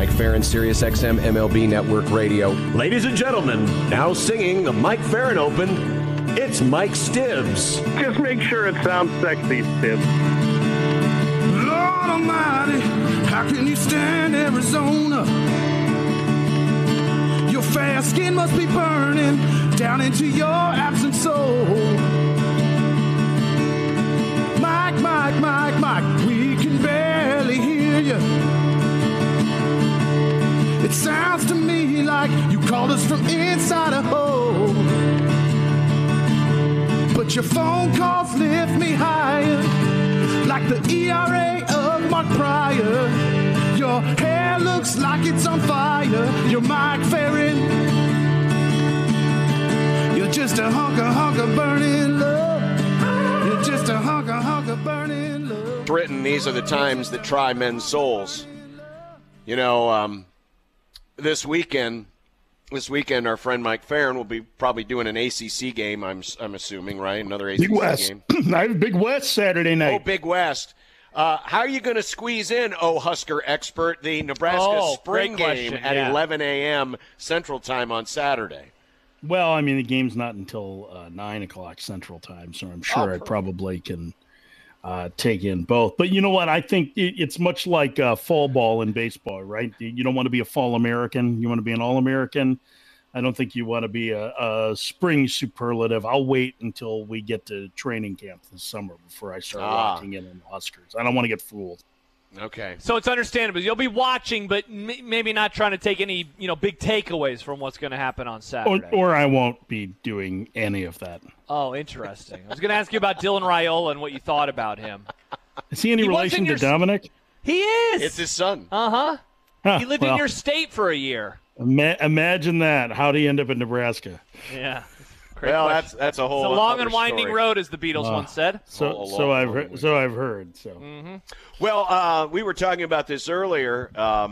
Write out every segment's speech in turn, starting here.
Mike Farron, Sirius XM MLB Network Radio. Ladies and gentlemen, now singing the Mike Farron Open, it's Mike Stibbs. Just make sure it sounds sexy, Stibbs. Lord Almighty, how can you stand Arizona? Your fair skin must be burning down into your absent soul. Mike, Mike, Mike, Mike, we can barely hear you. It sounds to me like you called us from inside a hole. But your phone calls lift me higher, like the ERA of Mark Pryor. Your hair looks like it's on fire. You're Mike Farron. You're just a hunk of burning love. You're just a hunk of burning love. Britain, these are the times that try men's souls. You know, this weekend, our friend Mike Farron will be probably doing an ACC game, I'm assuming, right? Another ACC Big West. game. I have Big West Saturday night. Oh, Big West. How are you going to squeeze in, Husker expert, the Nebraska spring game at 11 a.m. Central Time on Saturday? Well, I mean, the game's not until 9 o'clock Central Time, so I'm sure I probably can take in both. But you know what? I think it's much like fall ball in baseball, right? You don't want to be a fall American. You want to be an All-American. I don't think you want to be a spring superlative. I'll wait until we get to training camp this summer before I start locking in on the Huskers. I don't want to get fooled. Okay. So it's understandable. You'll be watching, but maybe not trying to take any big takeaways from what's going to happen on Saturday. Or I won't be doing any of that. Oh, interesting. I was going to ask you about Dylan Raiola and what you thought about him. Is he any relation to Dominic? He is. It's his son. Uh-huh. He lived in your state for a year. Imagine that. How'd he end up in Nebraska? Yeah. Well, that's a whole. It's a long and winding story. road, as the Beatles once said. So I've heard. Mm-hmm. Well, we were talking about this earlier.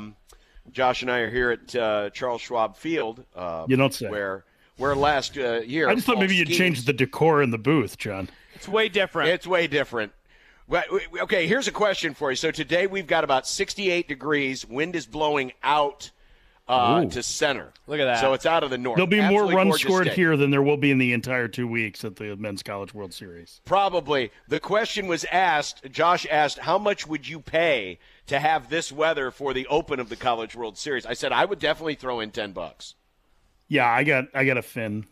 Josh and I are here at Charles Schwab Field. You don't say. Where last year. I just thought maybe you'd change the decor in the booth, John. It's way different. It's way different. Well, okay, here's a question for you. So today we've got about 68 degrees. Wind is blowing out to center. Look at that. So it's out of the north. There'll be Absolutely more runs gorgeous scored day. here than there will be in the entire 2 weeks at the Men's College World Series. Probably. The question was asked, Josh asked, how much would you pay to have this weather for the open of the College World Series? I said I would definitely throw in $10. Yeah, I got a fin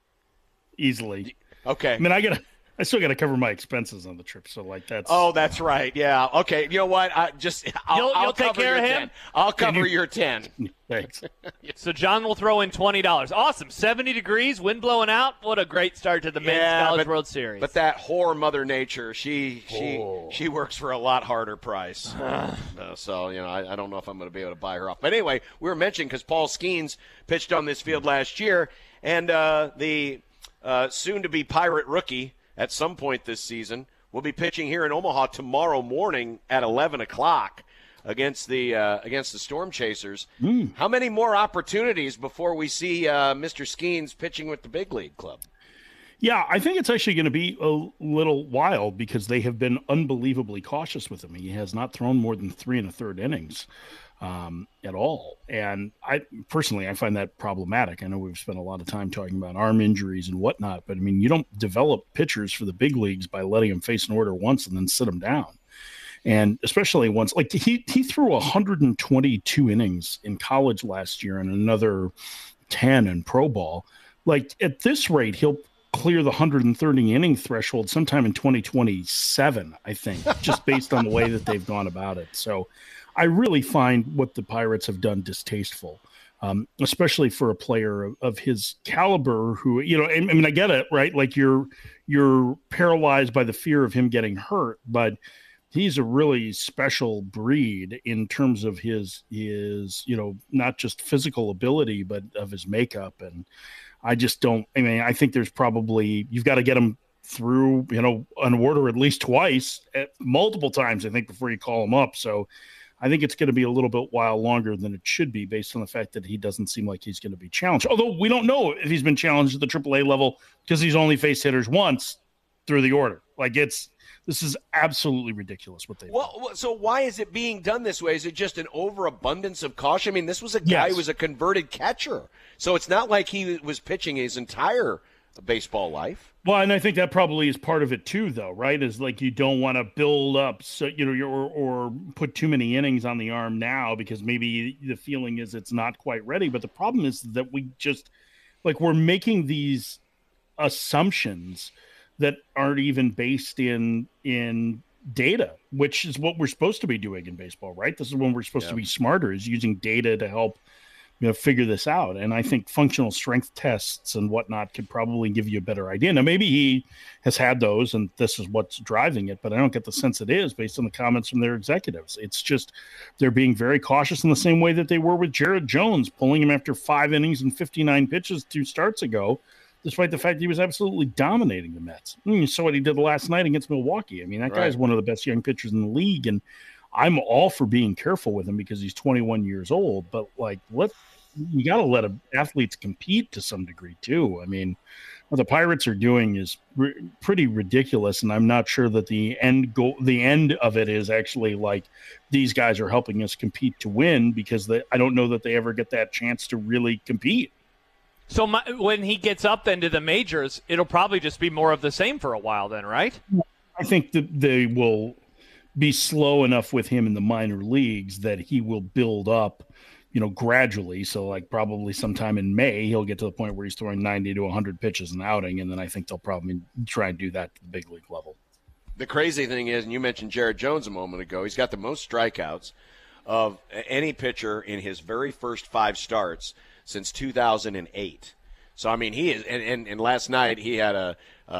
easily. Okay. I mean, I still got to cover my expenses on the trip, so that's. Oh, that's right. Yeah. Okay. You know what? I'll take cover care your of him? 10. I'll cover your 10. Thanks. So John will throw in $20. Awesome. 70 degrees, wind blowing out. What a great start to the Men's College World Series. But that whore Mother Nature, she works for a lot harder price. So, I don't know if I'm going to be able to buy her off. But anyway, we were mentioning because Paul Skeens pitched on this field last year, and the soon-to-be Pirate rookie at some point this season will be pitching here in Omaha tomorrow morning at 11 o'clock against the Storm Chasers. How many more opportunities before we see Mr. Skeens pitching with the big league club? Yeah, I think it's actually going to be a little while because they have been unbelievably cautious with him. He has not thrown more than 3 1/3 innings at all. And I find that problematic. I know we've spent a lot of time talking about arm injuries and whatnot, but I mean, you don't develop pitchers for the big leagues by letting them face an order once and then sit them down. And especially once, like he threw 122 innings in college last year and another 10 in pro ball. Like at this rate, he'll clear the 130 inning threshold sometime in 2027, I think, just based on the way that they've gone about it. So I really find what the Pirates have done distasteful, especially for a player of his caliber who, I mean, I get it, right? Like you're paralyzed by the fear of him getting hurt, but he's a really special breed in terms of his, not just physical ability, but of his makeup. And I think there's probably, you've got to get him through, an order at least twice, multiple times, I think, before you call him up. So I think it's going to be a little bit while longer than it should be based on the fact that he doesn't seem like he's going to be challenged. Although we don't know if he's been challenged at the AAA level because he's only faced hitters once through the order. Like This is absolutely ridiculous what they've done. Well, so why is it being done this way? Is it just an overabundance of caution? I mean, this was a guy who was a converted catcher, so it's not like he was pitching his entire baseball life. Well, and I think that probably is part of it too, though, right? Is like you don't want to build up, so or put too many innings on the arm now because maybe the feeling is it's not quite ready. But the problem is that we just we're making these assumptions that aren't even based in data, which is what we're supposed to be doing in baseball, right? This is when we're supposed to be smarter, is using data to help figure this out. And I think functional strength tests and whatnot could probably give you a better idea. Now, maybe he has had those and this is what's driving it, but I don't get the sense it is based on the comments from their executives. It's just they're being very cautious in the same way that they were with Jared Jones, pulling him after 5 innings and 59 pitches 2 starts ago, despite the fact that he was absolutely dominating the Mets. You saw what he did last night against Milwaukee. I mean, that guy's one of the best young pitchers in the league, and I'm all for being careful with him because he's 21 years old. But, you got to let athletes compete to some degree, too. I mean, what the Pirates are doing is pretty ridiculous, and I'm not sure that the end of it is actually these guys are helping us compete to win because I don't know that they ever get that chance to really compete. So when he gets up then to the majors, it'll probably just be more of the same for a while then, right? I think that they will be slow enough with him in the minor leagues that he will build up, gradually. So probably sometime in May, he'll get to the point where he's throwing 90 to 100 pitches an outing. And then I think they'll probably try and do that at the big league level. The crazy thing is, and you mentioned Jared Jones a moment ago, he's got the most strikeouts of any pitcher in his very first 5 starts since 2008. So, I mean, he is, and last night he had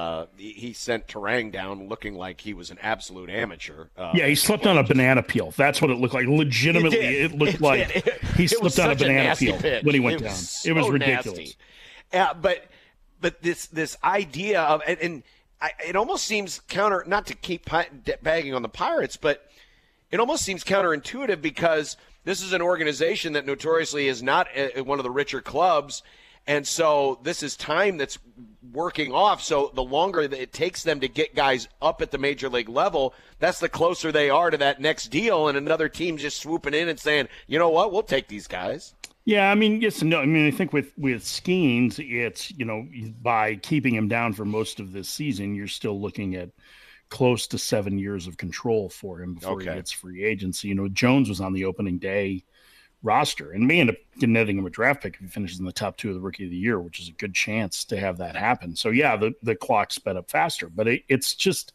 he sent Terang down looking like he was an absolute amateur. He slipped on a banana peel. That's what it looked like. Legitimately, it looked like he slipped on a banana peel when he went down. It was ridiculous. But this idea of, it almost seems counter, not to keep bagging on the Pirates, but it almost seems counterintuitive because this is an organization that notoriously is not one of the richer clubs. And so this is time that's working off. So the longer that it takes them to get guys up at the major league level, that's the closer they are to that next deal. And another team just swooping in and saying, you know what, we'll take these guys. Yeah, I mean, yes and no. I mean, I think with Skeens, it's, by keeping him down for most of this season, you're still looking at close to 7 years of control for him before he gets free agency. Jones was on the opening day roster and may end up netting him a draft pick if he finishes in the top 2 of the Rookie of the Year, which is a good chance to have that happen. So yeah, the clock sped up faster, but it's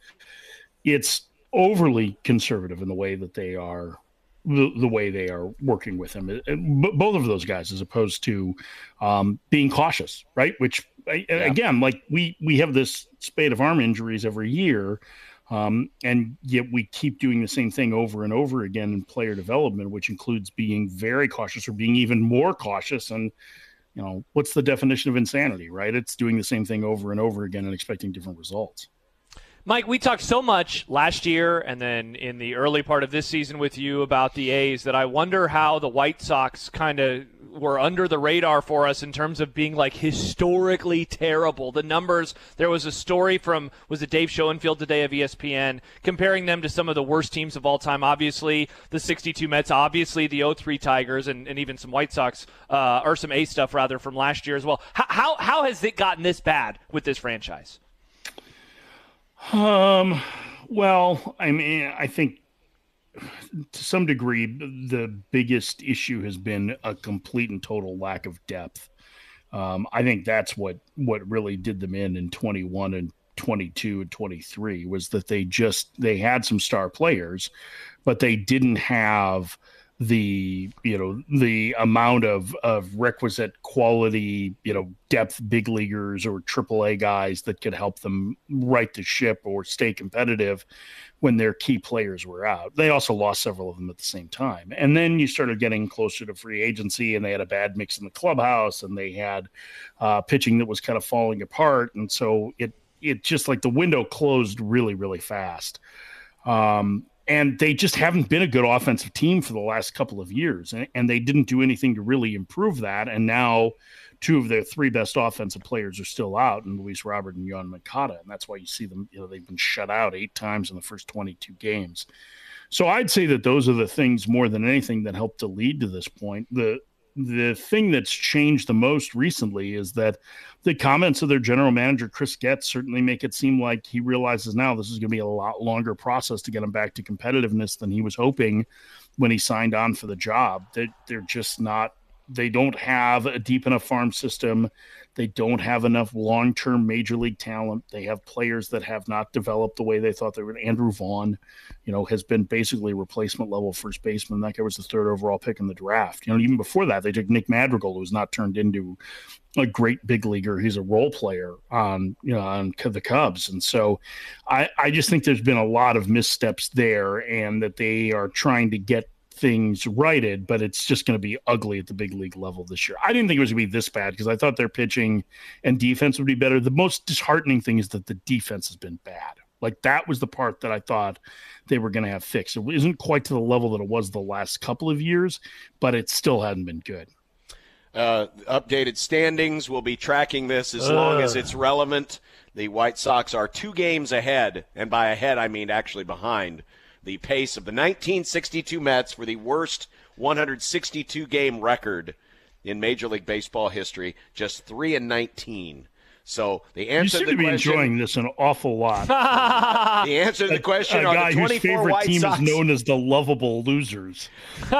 overly conservative in the way that they are, the way they are working with him. Both of those guys, as opposed to being cautious, right? Which again, we have this spate of arm injuries every year. And yet we keep doing the same thing over and over again in player development, which includes being very cautious or being even more cautious. And, what's the definition of insanity, right? It's doing the same thing over and over again and expecting different results. Mike, we talked so much last year and then in the early part of this season with you about the A's that I wonder how the White Sox kind of were under the radar for us in terms of being historically terrible. The numbers, there was a story from, was it Dave Schoenfield today of ESPN, comparing them to some of the worst teams of all time. Obviously, the 62 Mets, obviously the 03 Tigers, and even some White Sox, or some A's stuff rather from last year as well. How has it gotten this bad with this franchise? Well, I mean, I think to some degree, the biggest issue has been a complete and total lack of depth. I think that's what really did them in 21 and 22 and 23 was that they had some star players, but they didn't have the amount of requisite quality, depth big leaguers or AAA guys that could help them right the ship or stay competitive when their key players were out. They also lost several of them at the same time. And then you started getting closer to free agency and they had a bad mix in the clubhouse and they had pitching that was kind of falling apart. And so it just the window closed really, really fast. And they just haven't been a good offensive team for the last couple of years. And they didn't do anything to really improve that. And now two of their three best offensive players are still out, and Luis Robert and Yohan Moncada. And that's why you see them, they've been shut out 8 times in the first 22 games. So I'd say that those are the things more than anything that helped to lead to this point. The thing that's changed the most recently is that the comments of their general manager, Chris Getz, certainly make it seem like he realizes now this is going to be a lot longer process to get him back to competitiveness than he was hoping when he signed on for the job. They're just not, they don't have a deep enough farm system. They don't have enough long-term major league talent. They have players that have not developed the way they thought they would. Andrew Vaughn, has been basically replacement level first baseman. That guy was the 3rd overall pick in the draft. Even before that, they took Nick Madrigal, who's not turned into a great big leaguer. He's a role player on the Cubs. And so I just think there's been a lot of missteps there, and that they are trying to get things righted, but it's just going to be ugly at the big league level this year. I didn't think it was going to be this bad because I thought their pitching and defense would be better. The most disheartening thing is that the defense has been bad. Like, that was the part that I thought they were going to have fixed. It isn't quite to the level that it was the last couple of years, but it still hadn't been good. Updated standings. We'll be tracking this as long as it's relevant. The White Sox are 2 games ahead, and by ahead I mean actually behind the pace of the 1962 Mets for the worst 162-game record in Major League Baseball history, just 3-19. So the answer to the question, be enjoying this an awful lot. The answer to the question, a are guy the 24 whose favorite White team Sox is known as the lovable losers.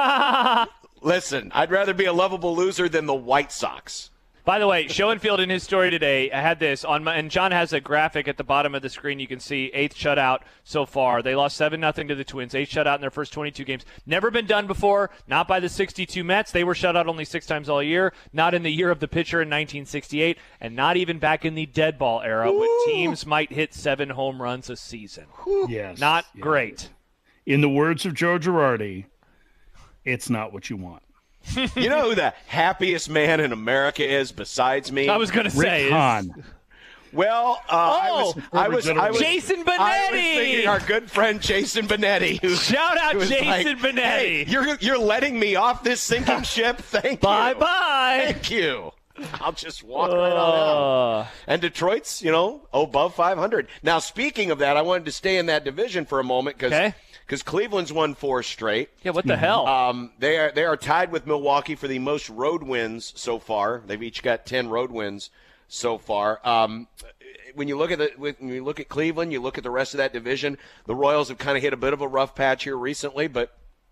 Listen, I'd rather be a lovable loser than the White Sox. By the way, Schoenfield in his story today had this on and John has a graphic at the bottom of the screen. You can see 8th shutout so far. They lost 7-0 to the Twins. 8th shutout in their first 22 games. Never been done before. Not by the 62 Mets. They were shut out only 6 times all year. Not in the year of the pitcher in 1968, and not even back in the dead ball era when teams might hit 7 home runs a season. Yes, not great. In the words of Joe Girardi, it's not what you want. You know who the happiest man in America is besides me? I was going to say Rick Hahn. Well, I was Jason Benetti. I was thinking our good friend Jason Benetti. Shout out Jason Benetti. Hey, you're letting me off this sinking ship. Thank you. Bye. Thank you. I'll just walk right on out. And Detroit's, above 500. Now, speaking of that, I wanted to stay in that division for a moment because Cleveland's won 4 straight. Yeah, what the hell? They are tied with Milwaukee for the most road wins so far. They've each got 10 road wins so far. When you look at Cleveland, you look at the rest of that division. The Royals have kind of hit a bit of a rough patch here recently, but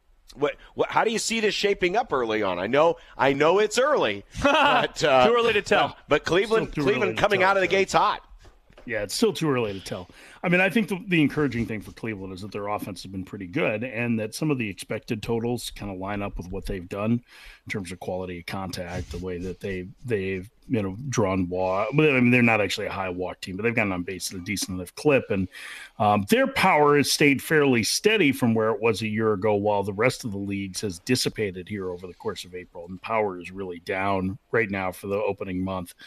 how do you see this shaping up early on? I know it's early, but too early to tell. But Cleveland coming out of the gates hot. Yeah, it's still too early to tell. I mean, I think the encouraging thing for Cleveland is that their offense has been pretty good, and that some of the expected totals kind of line up with what they've done in terms of quality of contact, the way that they've drawn walk. I mean, they're not actually a high walk team, but they've gotten on base at a decent enough clip, and their power has stayed fairly steady from where it was a year ago, while the rest of the leagues has dissipated here over the course of April, and power is really down right now for the opening month.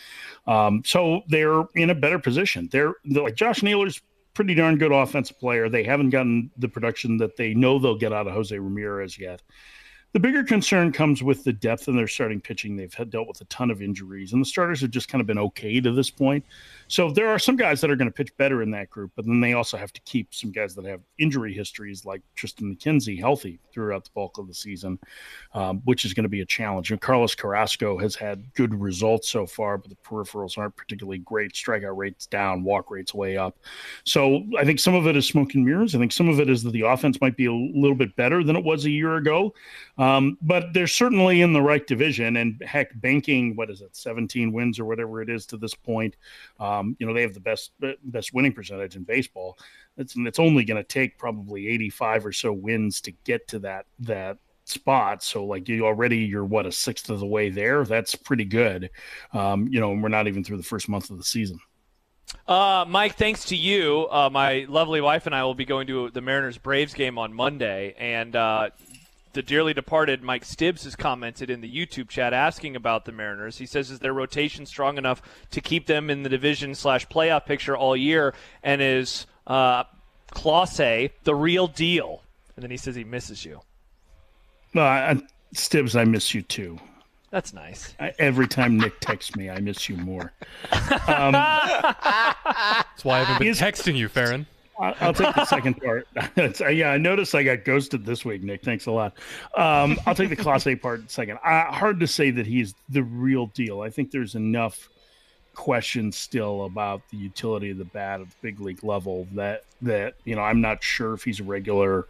So they're in a better position. They're like Josh Naylor's pretty darn good offensive player. They haven't gotten the production that they know they'll get out of Jose Ramirez yet. The bigger concern comes with the depth in their starting pitching. They've dealt with a ton of injuries, and the starters have just kind of been okay to this point. So there are some guys that are going to pitch better in that group, but then they also have to keep some guys that have injury histories like Tristan McKenzie healthy throughout the bulk of the season, which is going to be a challenge. And Carlos Carrasco has had good results so far, but the peripherals aren't particularly great. Strikeout rates down, walk rates way up. So I think some of it is smoke and mirrors. I think some of it is that the offense might be a little bit better than it was a year ago. But they're certainly in the right division, and heck, banking, 17 wins or whatever it is to this point. They have the best winning percentage in baseball. It's only going to take probably 85 or so wins to get to that spot. So you're a sixth of the way there. That's pretty good. And we're not even through the first month of the season. Mike, thanks to you, my lovely wife and I will be going to the Mariners-Braves game on Monday, and the dearly departed Mike Stibbs has commented in the YouTube chat asking about the Mariners. He says, is their rotation strong enough to keep them in the division/playoff picture all year? And is Clase the real deal? And then he says he misses you. Stibbs, I miss you too. That's nice. Every time Nick texts me, I miss you more. That's why I haven't been texting you, Farron. I'll take the second part. I noticed I got ghosted this week, Nick. Thanks a lot. I'll take the Class A part second. Hard to say that he's the real deal. I think there's enough questions still about the utility of the bat at the big league level that I'm not sure if he's a regular.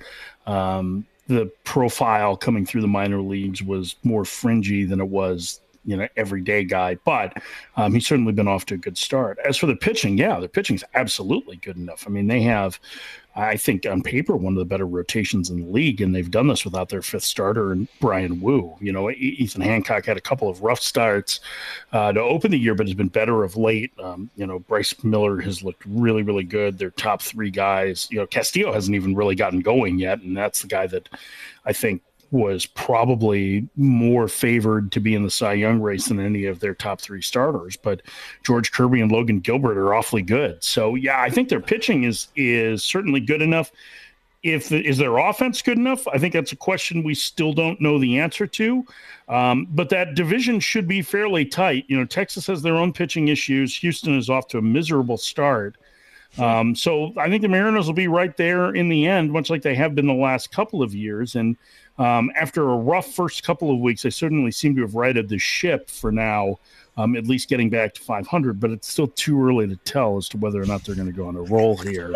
The profile coming through the minor leagues was more fringy than it was, everyday guy, but he's certainly been off to a good start. As for the pitching, their pitching's absolutely good enough. I mean, they have, I think on paper, one of the better rotations in the league, and they've done this without their fifth starter and Brian Wu. Ethan Hancock had a couple of rough starts to open the year, but has been better of late. Bryce Miller has looked really, really good. Their top three guys, Castillo hasn't even really gotten going yet, and that's the guy that I think was probably more favored to be in the Cy Young race than any of their top three starters. But George Kirby and Logan Gilbert are awfully good. So, I think their pitching is certainly good enough. Is their offense good enough? I think that's a question we still don't know the answer to. But that division should be fairly tight. Texas has their own pitching issues. Houston is off to a miserable start. So I think the Mariners will be right there in the end, much like they have been the last couple of years. And after a rough first couple of weeks, they certainly seem to have righted the ship for now, at least getting back to 500. But it's still too early to tell as to whether or not they're going to go on a roll here.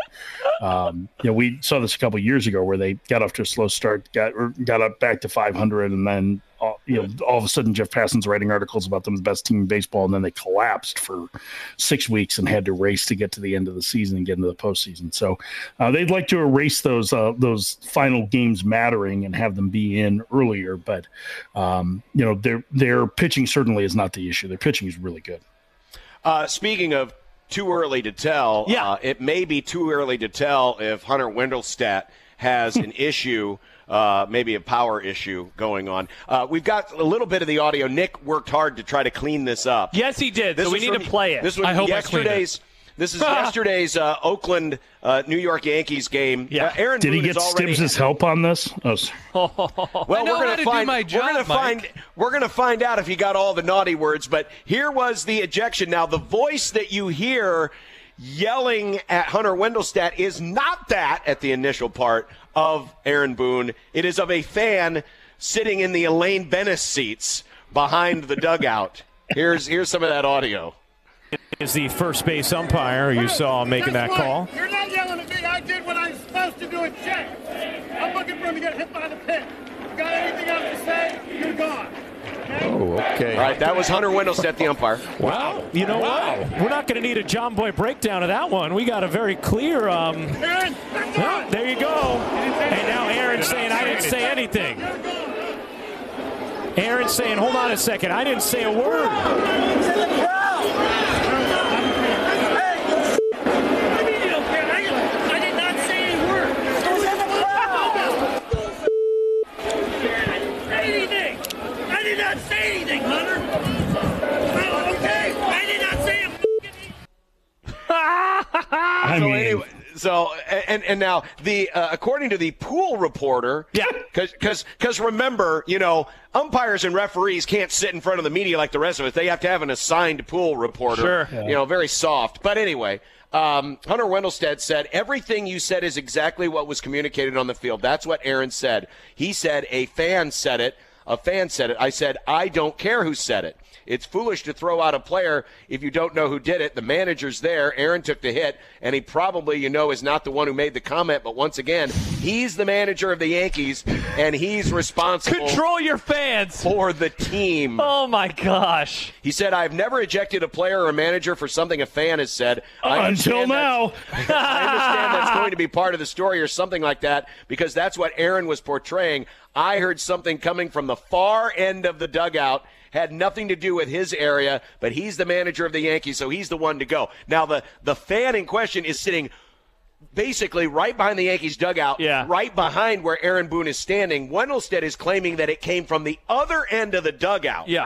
We saw this a couple of years ago where they got off to a slow start, got up back to 500, and then all of a sudden Jeff Passan's writing articles about them as the best team in baseball, and then they collapsed for 6 weeks and had to race to get to the end of the season and get into the postseason. So they'd like to erase those final games mattering and have them be in earlier. But their pitching certainly is not the issue. Their pitching is really good. Speaking of too early to tell, it may be too early to tell if Hunter Wendelstedt has an issue. Maybe a power issue going on. We've got a little bit of the audio. Nick worked hard to try to clean this up. Yes, he did. So we need to play it. This was This is yesterday's Oakland New York Yankees game. Yeah. Aaron Did Boone he get Stibbs' help on this? Well, we're going to find out if he got all the naughty words. But here was the ejection. Now, the voice that you hear yelling at Hunter Wendelstedt is not that at the initial part of Aaron Boone. It is of a fan sitting in the Elaine Bennis seats behind the dugout. Here's some of that audio. Is the first base umpire you saw making that call? You're not yelling at me. I did what I'm supposed to do and check. I'm looking for him to get hit by the pit. You got anything else to say? You're gone. Okay? Oh, okay. All right, that was Hunter Wendelstedt, the umpire. Wow. You know what? We're not going to need a John Boy breakdown of that one. We got a very clear. Aaron, there you go. And now Aaron's saying I didn't say anything. Aaron's saying, hold on a second, I didn't say a word. And now the according to the pool reporter, because remember, umpires and referees can't sit in front of the media like the rest of us. They have to have an assigned pool reporter. Sure. Very soft. But anyway, Hunter Wendelstedt said everything you said is exactly what was communicated on the field. That's what Aaron said. He said a fan said it. A fan said it. I said I don't care who said it. It's foolish to throw out a player if you don't know who did it. The manager's there. Aaron took the hit, and he probably, is not the one who made the comment. But once again, he's the manager of the Yankees, and he's responsible. Control your fans. For the team. Oh, my gosh. He said, I've never ejected a player or a manager for something a fan has said. Until now. I understand that's going to be part of the story or something like that, because that's what Aaron was portraying. I heard something coming from the far end of the dugout. Had nothing to do with his area, but he's the manager of the Yankees, so he's the one to go. Now, the fan in question is sitting basically right behind the Yankees dugout, right behind where Aaron Boone is standing. Wendelstedt is claiming that it came from the other end of the dugout. Yeah.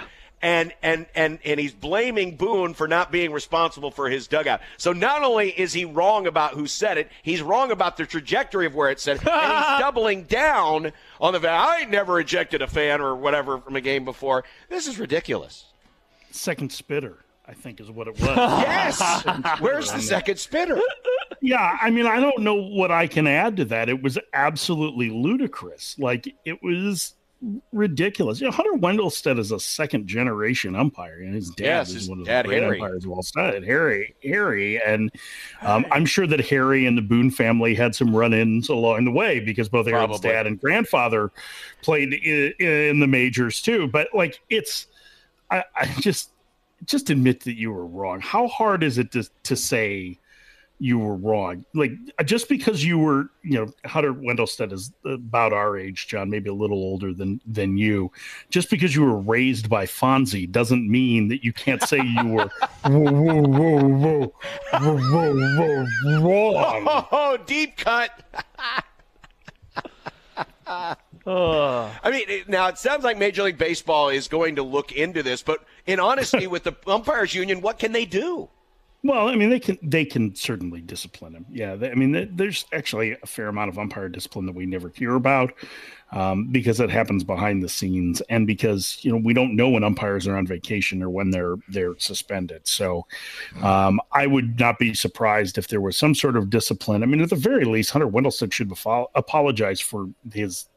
and he's blaming Boone for not being responsible for his dugout. So not only is he wrong about who said it, he's wrong about the trajectory of where it said it, and he's doubling down on the fact, I ain't never ejected a fan or whatever from a game before. This is ridiculous. Second spitter, I think, is what it was. Yes! Where's the second spitter? Yeah, I mean, I don't know what I can add to that. It was absolutely ludicrous. Like, it was ridiculous. You know, Hunter Wendelstedt is a second-generation umpire, and his dad is one of the great umpires. Well said, Harry, and I'm sure that Harry and the Boone family had some run-ins along the way because both Aaron's dad and grandfather played in the majors too. But like, I just admit that you were wrong. How hard is it to say you were wrong? Like, just because you were, Hunter Wendelstedt is about our age, John, maybe a little older than you. Just because you were raised by Fonzie doesn't mean that you can't say you were whoa, wrong. Oh, deep cut. I mean, now it sounds like Major League Baseball is going to look into this, but in honesty, with the umpires union, what can they do? Well, I mean, they can certainly discipline him. Yeah, there's actually a fair amount of umpire discipline that we never hear about because it happens behind the scenes, and because we don't know when umpires are on vacation or when they're suspended. So I would not be surprised if there was some sort of discipline. I mean, at the very least, Hunter Wendelstedt should apologize for his,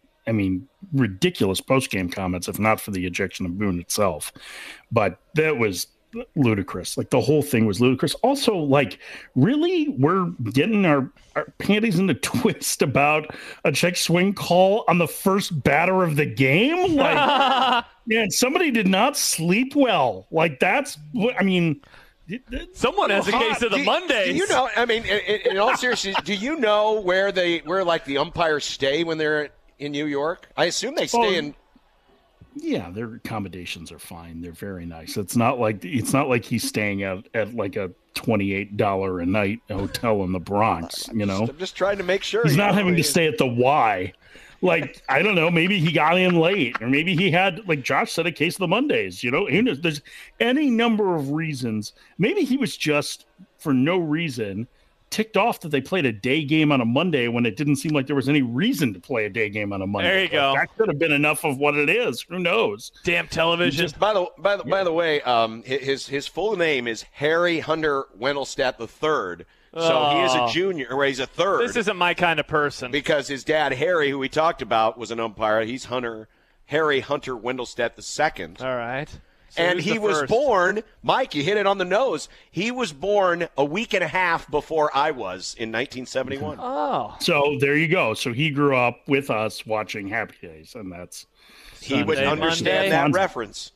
ridiculous post-game comments, if not for the ejection of Boone itself. But that was ludicrous. Like, the whole thing was ludicrous. Also, like, really, we're getting our panties in a twist about a check swing call on the first batter of the game? Like, man, somebody did not sleep well. Like, that's what someone has a case of the Mondays. Do you know? I mean, in all seriousness, do you know where the umpires stay when they're in New York? I assume they stay in. Yeah, their accommodations are fine. They're very nice. It's not like he's staying at like a $28 a night hotel in the Bronx. I'm just trying to make sure he's not having to stay at the Y. Like, I don't know, maybe he got in late, or maybe he had, like Josh said, a case of the Mondays. There's any number of reasons. Maybe he was just, for no reason, ticked off that they played a day game on a Monday when it didn't seem like there was any reason to play a day game on a Monday. There you go. That could have been enough of what it is. Who knows? Damn television. Just, by the way, his full name is Harry Hunter Wendelstedt III. So he is a junior, or he's a third. This isn't my kind of person. Because his dad, Harry, who we talked about, was an umpire. He's Harry Hunter Wendelstedt II. All right. So and he was born, Mike, you hit it on the nose. He was born a week and a half before I was in 1971. Oh. So there you go. So he grew up with us watching Happy Days, and that's he would understand that reference.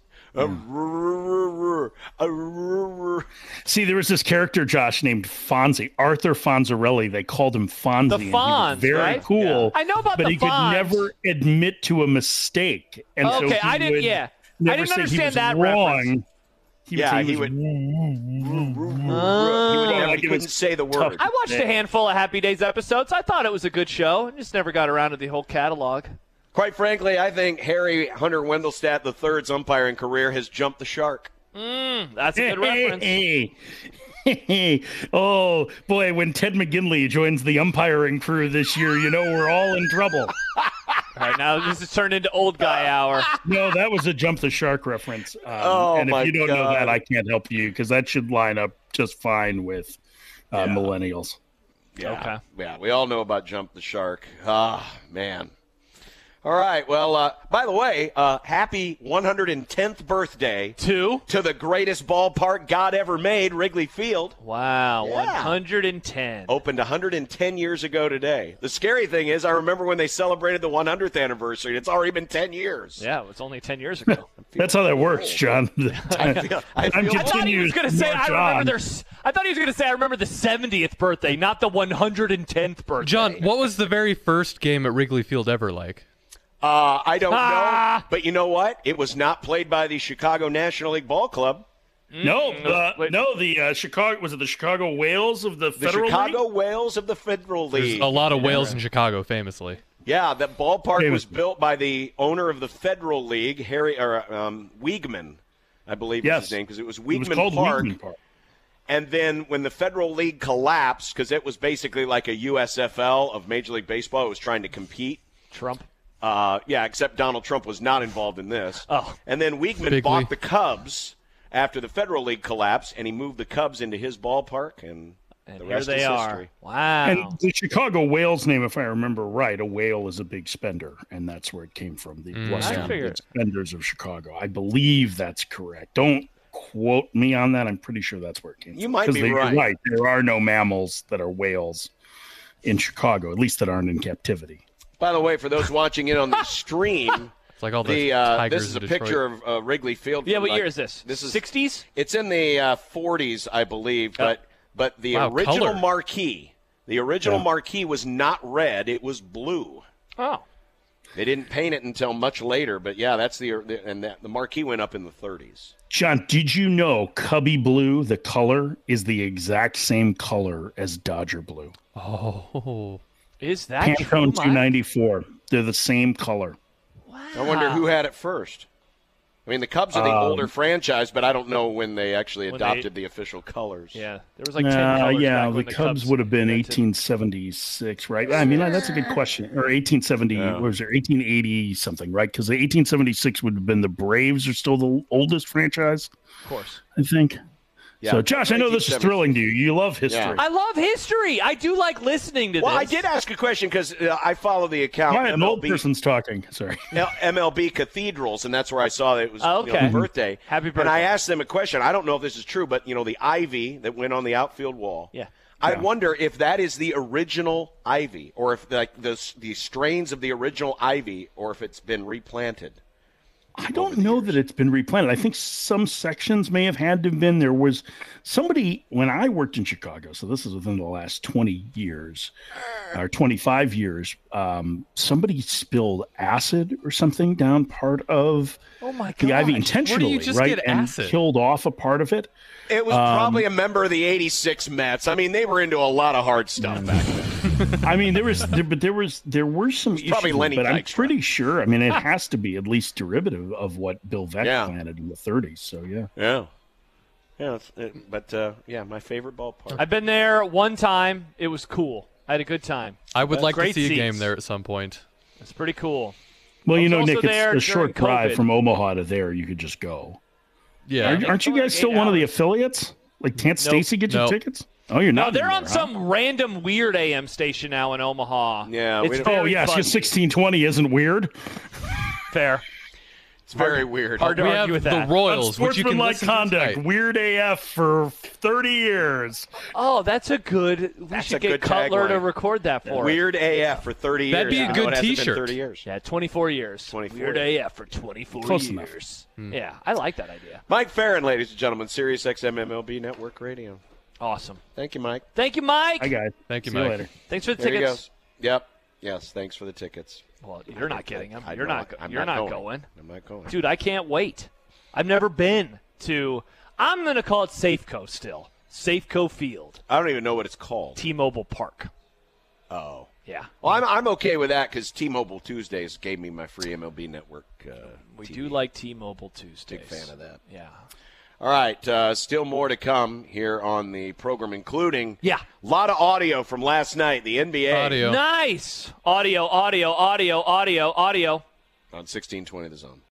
See, there was this character, Josh, named Fonzie, Arthur Fonzarelli. They called him Fonzie. The Fonz, very right? cool. Yeah. I know about but the he Fonz. could never admit to a mistake. And okay, so I didn't. Yeah, I didn't understand that wrong. reference. He couldn't say the word. I watched a handful of Happy Days episodes. I thought it was a good show. I just never got around to the whole catalog. Quite frankly, I think Harry Hunter Wendelstedt III's umpiring career has jumped the shark. That's a good reference. Oh, boy, when Ted McGinley joins the umpiring crew this year, we're all in trouble. All right, now this has turned into old guy hour. No, that was a jump the shark reference. And if you don't know that, I can't help you because that should line up just fine with millennials. Yeah. Okay. Yeah, we all know about jump the shark. Ah, man. All right. Well, by the way, happy 110th birthday to the greatest ballpark God ever made, Wrigley Field. Wow, yeah. 110. Opened 110 years ago today. The scary thing is I remember when they celebrated the 100th anniversary. It's already been 10 years. Yeah, it's only 10 years ago. That's how that works, John. I thought he was going to say, I remember the 70th birthday, not the 110th birthday. John, what was the very first game at Wrigley Field ever like? I don't know, but you know what? It was not played by the Chicago National League Ball Club. The Chicago was it the Chicago Whales of the Federal League? Chicago Whales of the Federal League. There's a lot of whales in Chicago, famously. Yeah, that ballpark was built by the owner of the Federal League, Wiegman, I believe was his name, because it was Wiegman Park. Wiegman Park. And then when the Federal League collapsed, because it was basically like a USFL of Major League Baseball, it was trying to compete. Trump. Yeah, except Donald Trump was not involved in this. Oh. And then Wiegman bought the Cubs after the Federal League collapsed, and he moved the Cubs into his ballpark, and the here rest they is are. history. Wow. And the Chicago Whales name, if I remember right, a whale is a big spender, and that's where it came from, the Western Big Spenders of Chicago. I believe that's correct. Don't quote me on that. I'm pretty sure that's where it came from. You might be right. You're right. There are no mammals that are whales in Chicago, at least that aren't in captivity. By the way, for those watching it on the stream, it's like all the tigers this is a in picture Detroit. of Wrigley Field. Yeah, what year is this? This is 60s? It's in the 40s, I believe, but the original color. marquee, marquee was not red, it was blue. Oh. They didn't paint it until much later, but yeah, that's the marquee went up in the 30s. John, did you know Cubby Blue, the color, is the exact same color as Dodger Blue? Oh. Is that Pantone true, 294. They're the same color. Wow. I wonder who had it first. I mean, the Cubs are the older franchise, but I don't know when they actually adopted the official colors. Yeah, there was like 10 colors yeah, back when the Cubs would have been 1876, right? I mean, that's a good question. Or 1870, what was there, 1880 something, right? Because the 1876 would have been the Braves are still the oldest franchise, Of course. I think. Yeah. So, Josh, I know this is thrilling to you. You love history. Yeah. I love history. I do like listening to this. Well, I did ask a question because I follow the account. Why an old person's talking? Sorry. MLB Cathedrals, and that's where I saw that it was okay. birthday. Happy birthday. And I asked them a question. I don't know if this is true, but, the ivy that went on the outfield wall. Yeah. I wonder if that is the original ivy or if the strains of the original ivy or if it's been replanted. I don't know that it's been replanted. I think some sections may have had to have been. There was somebody, when I worked in Chicago, so this is within the last 20 years or 25 years, somebody spilled acid or something down part of the ivy intentionally, Where do you just right? get and acid? killed off a part of it. It was probably a member of the 86 Mets. I mean, they were into a lot of hard stuff back then. I mean, there were some issues, probably Lenny but I'm Dykstra. pretty sure. I mean, it has to be at least derivative of what Bill Veeck planted in the 30s. So Yeah. Yeah, my favorite ballpark. I've been there one time. It was cool. I had a good time. I would like to Great see seats. a game there at some point. It's pretty cool. Well, I was Nick, also there it's a short during drive COVID. from Omaha to there. You could just go. Yeah. Aren't you guys still one of the affiliates? Like, can't Stacy get you tickets? Oh, you're No, not. they're anymore, on some random weird AM station now in Omaha. Yeah, it's we don't- very Oh, yes, funny. because 1620 isn't weird. Fair. It's very weird. Hard to We argue have with the that. Royals, which you can Unsportsmanlike listen to conduct. tonight. Weird AF for 30 years. Oh, that's a good. We That's should a get good Cutler to tagline. record that for us. Weird AF for 30 years. That'd be a even good though it hasn't been t-shirt. 30 years. Yeah, 24 years. 24 Weird years. AF for 24 Close years. enough. Yeah, I like that idea. Mike Farron, ladies and gentlemen, Sirius XM MLB Network Radio. Awesome. Thank you, Mike. Thank you, Mike. Hi, guys. Thank you, See Mike. you later. Thanks for the There he tickets. goes. Yep. Yes, thanks for the tickets. Well, you're not getting them. I'm You're not. I'm You're not going. I'm not going. Dude, I can't wait. I've never been to. I'm gonna call it Safeco still. Safeco Field, I don't even know what it's called. T-Mobile Park. Oh. Yeah. Well, I'm okay with that because T-Mobile Tuesdays gave me my free MLB Network. We TV. do like T-Mobile Tuesdays. Big fan of that. Yeah. All right, still more to come here on the program, including Yeah. a lot of audio from last night, the NBA Audio. Nice. Audio. on 1620 The Zone.